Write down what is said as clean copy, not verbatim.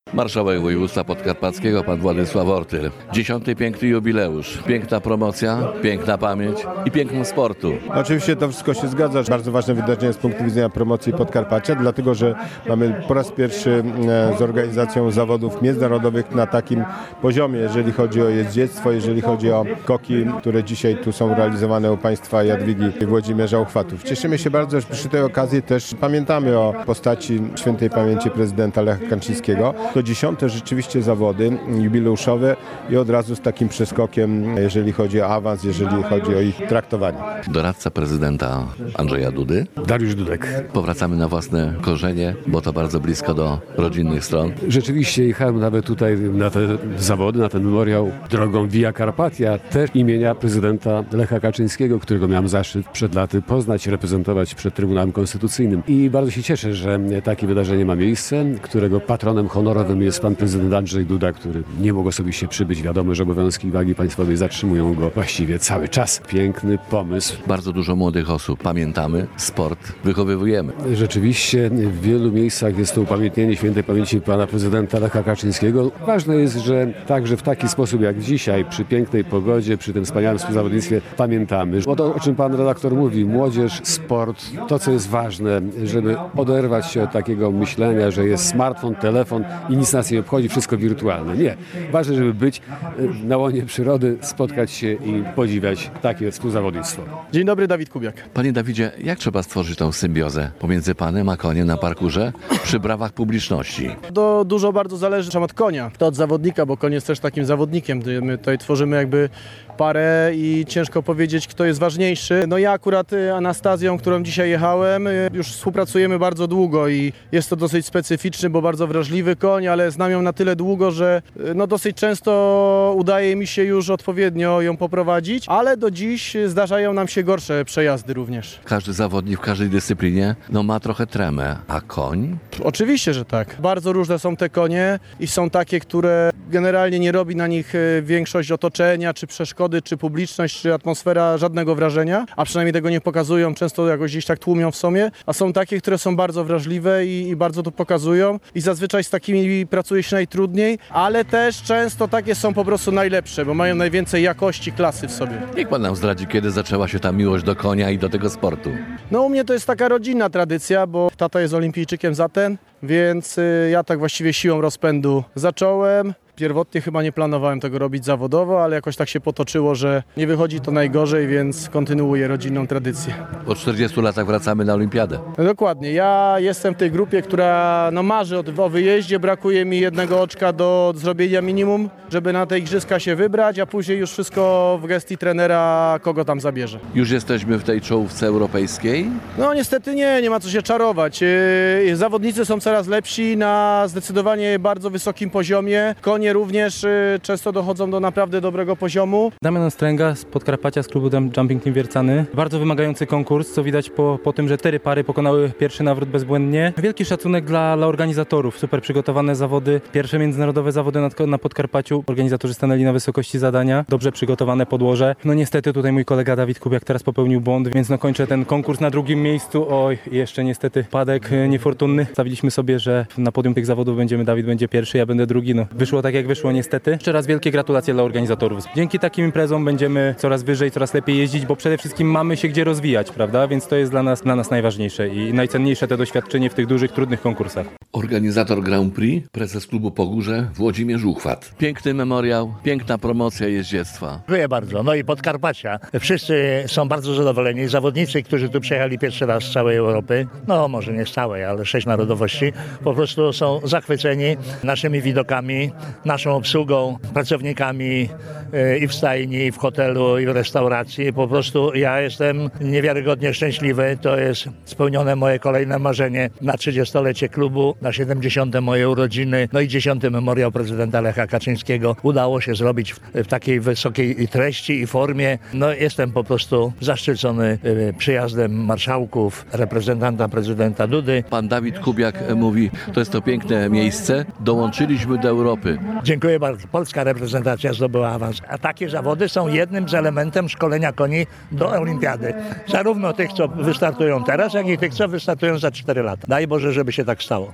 Marszałek województwa podkarpackiego, pan Władysław Ortyl. 10. piękny jubileusz. Piękna promocja, piękna pamięć i piękno sportu. Oczywiście to wszystko się zgadza. Bardzo ważne wydarzenie z punktu widzenia promocji Podkarpacia, dlatego że mamy po raz pierwszy z organizacją zawodów międzynarodowych na takim poziomie, jeżeli chodzi o jeździectwo, jeżeli chodzi o koki, które dzisiaj tu są realizowane u państwa Jadwigi Włodzimierza Uchwatów. Cieszymy się bardzo, że przy tej okazji też pamiętamy o postaci świętej pamięci prezydenta Lecha Kaczyńskiego. To 10. rzeczywiście zawody jubileuszowe i od razu z takim przeskokiem, jeżeli chodzi o awans, jeżeli chodzi o ich traktowanie. Doradca prezydenta Andrzeja Dudy. Dariusz Dudek. Powracamy na własne korzenie, bo to bardzo blisko do rodzinnych stron. Rzeczywiście jechałem nawet tutaj na te zawody, na ten memoriał drogą Via Carpatia, też imienia prezydenta Lecha Kaczyńskiego, którego miałem zaszczyt przed laty poznać, reprezentować przed Trybunałem Konstytucyjnym. I bardzo się cieszę, że takie wydarzenie ma miejsce, którego patronem honorowym jest pan prezydent Andrzej Duda, który nie mógł osobiście przybyć. Wiadomo, że obowiązki wagi państwowej zatrzymują go właściwie cały czas. Piękny pomysł. Bardzo dużo młodych osób. Pamiętamy, sport wychowywujemy. Rzeczywiście w wielu miejscach jest to upamiętnienie świętej pamięci pana prezydenta Lecha Kaczyńskiego. Ważne jest, że także w taki sposób jak dzisiaj, przy pięknej pogodzie, przy tym wspaniałym współzawodnictwie pamiętamy. O to, o czym pan redaktor mówi, młodzież, sport, to co jest ważne, żeby oderwać się od takiego myślenia, że jest smartfon, telefon i nic nas nie obchodzi, wszystko wirtualne. Nie. Ważne, żeby być na łonie przyrody, spotkać się i podziwiać takie współzawodnictwo. Dzień dobry, Dawid Kubiak. Panie Dawidzie, jak trzeba stworzyć tą symbiozę pomiędzy panem a koniem na parkurze przy brawach publiczności? To dużo bardzo zależy od konia, to od zawodnika, bo koń jest też takim zawodnikiem. My tutaj tworzymy jakby parę i ciężko powiedzieć, kto jest ważniejszy. No ja akurat Anastazją, którą dzisiaj jechałem, już współpracujemy bardzo długo i jest to dosyć specyficzny, bo bardzo wrażliwy koń, ale znam ją na tyle długo, że no dosyć często udaje mi się już odpowiednio ją poprowadzić, ale do dziś zdarzają nam się gorsze przejazdy również. Każdy zawodnik w każdej dyscyplinie ma trochę tremę, a koń? Oczywiście, że tak. Bardzo różne są te konie i są takie, które generalnie nie robi na nich większość otoczenia, czy przeszkody, czy publiczność, czy atmosfera żadnego wrażenia, a przynajmniej tego nie pokazują, często jakoś gdzieś tak tłumią w sobie, a są takie, które są bardzo wrażliwe i bardzo to pokazują i zazwyczaj z takimi pracuje się najtrudniej, ale też często takie są po prostu najlepsze, bo mają najwięcej jakości, klasy w sobie. Niech pan nam zdradzi, kiedy zaczęła się ta miłość do konia i do tego sportu. No u mnie to jest taka rodzinna tradycja, bo tata jest olimpijczykiem z Aten, więc ja tak właściwie siłą rozpędu zacząłem. Pierwotnie chyba nie planowałem tego robić zawodowo, ale jakoś tak się potoczyło, że nie wychodzi to najgorzej, więc kontynuuję rodzinną tradycję. Po 40 latach wracamy na olimpiadę. No dokładnie. Ja jestem w tej grupie, która marzy o wyjeździe. Brakuje mi jednego oczka do zrobienia minimum, żeby na te igrzyska się wybrać, a później już wszystko w gestii trenera, kogo tam zabierze. Już jesteśmy w tej czołówce europejskiej? No niestety nie ma co się czarować. Zawodnicy są coraz lepsi na zdecydowanie bardzo wysokim poziomie. Konie również często dochodzą do naprawdę dobrego poziomu. Damian Ostręga z Podkarpacia, z klubu Jumping Team Wiercany. Bardzo wymagający konkurs, co widać po tym, że 4 pary pokonały pierwszy nawrót bezbłędnie. Wielki szacunek dla organizatorów. Super przygotowane zawody. Pierwsze międzynarodowe zawody na Podkarpaciu. Organizatorzy stanęli na wysokości zadania. Dobrze przygotowane podłoże. No niestety tutaj mój kolega Dawid Kubiak teraz popełnił błąd, więc kończę ten konkurs na drugim miejscu. Oj, jeszcze niestety padek niefortunny. Stawiliśmy sobie, że na podium tych zawodów Dawid będzie pierwszy, ja będę drugi. No, wyszło tak jak wyszło niestety. Jeszcze raz wielkie gratulacje dla organizatorów. Dzięki takim imprezom będziemy coraz wyżej, coraz lepiej jeździć, bo przede wszystkim mamy się gdzie rozwijać, prawda? Więc to jest dla nas najważniejsze i najcenniejsze te doświadczenie w tych dużych, trudnych konkursach. Organizator Grand Prix, prezes klubu Pogórze Włodzimierz Uchwat. Piękny memoriał, piękna promocja jeździectwa. Dziękuję bardzo. No i Podkarpacia. Wszyscy są bardzo zadowoleni. Zawodnicy, którzy tu przyjechali pierwszy raz z całej Europy, no może nie z całej, ale 6 narodowości, po prostu są zachwyceni naszymi widokami, naszą obsługą, pracownikami i w stajni, i w hotelu, i w restauracji. Po prostu ja jestem niewiarygodnie szczęśliwy. To jest spełnione moje kolejne marzenie na 30-lecie klubu, na 70. moje urodziny, no i 10. memoriał prezydenta Lecha Kaczyńskiego. Udało się zrobić w takiej wysokiej treści i formie. No jestem po prostu zaszczycony przyjazdem marszałków, reprezentanta prezydenta Dudy. Pan Dawid Kubiak mówi, to jest to piękne miejsce, dołączyliśmy do Europy. Dziękuję bardzo. Polska reprezentacja zdobyła awans. A takie zawody są jednym z elementem szkolenia koni do olimpiady. Zarówno tych, co wystartują teraz, jak i tych, co wystartują za 4 lata. Daj Boże, żeby się tak stało.